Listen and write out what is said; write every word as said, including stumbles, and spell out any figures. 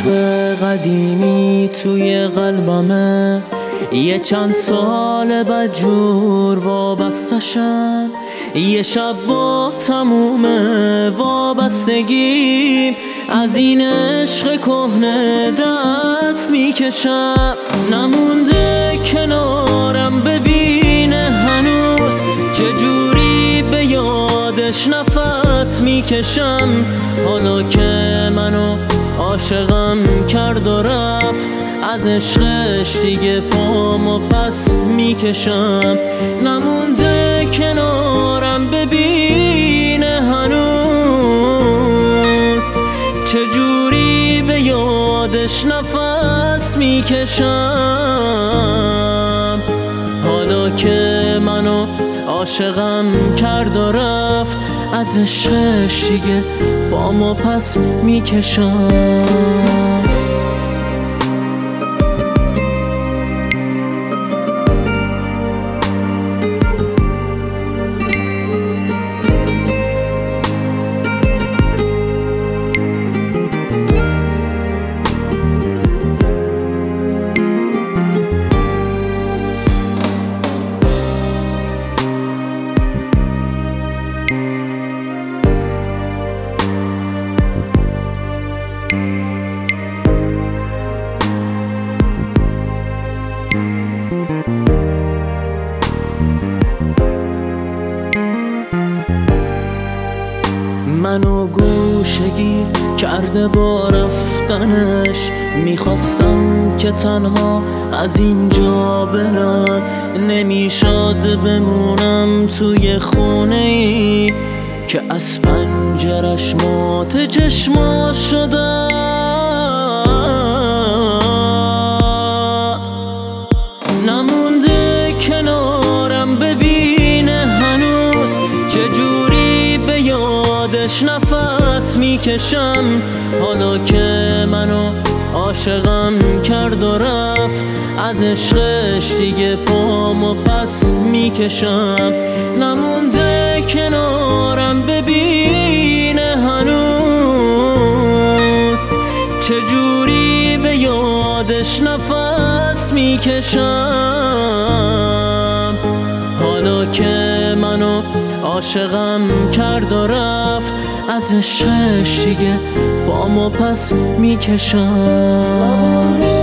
عشق قدیمی توی قلبمه، یه چند سال بدجور وابستشم. یه شب با تموم وابستگیم از این عشق کهنه دست میکشم. نمونده کنارم ببینه هنوز، چجوری به یادش نفس میکشم. حالا که منو عاشقم کرد و رفت، از عشقش دیگه پامو پس میکشم. نمونده کنارم ببینه هنوز، چجوری به یادش نفس میکشم. حالا که منو عاشقم کرد و رفت، از عشقش دیگه پامو پس میکشم. منو گوشگیر کرده با رفتنش، میخواستم که تنها از اینجا برم. نمیشد بمونم توی خونه ای که از پنجرش مات چشما شدم. نمونده کنارم ببینه هنوز، چجوری به یادش نفس میکشم. حالا که منو عاشقم کرد و رفت، از عشقش دیگه پامو پس میکشم. نمونده کنارم ببینه هنوز، چجوری به یادش نفس میکشم. حالا که منو عاشقم کرد و رفت، از عشقش دیگه پامو پس میکشم.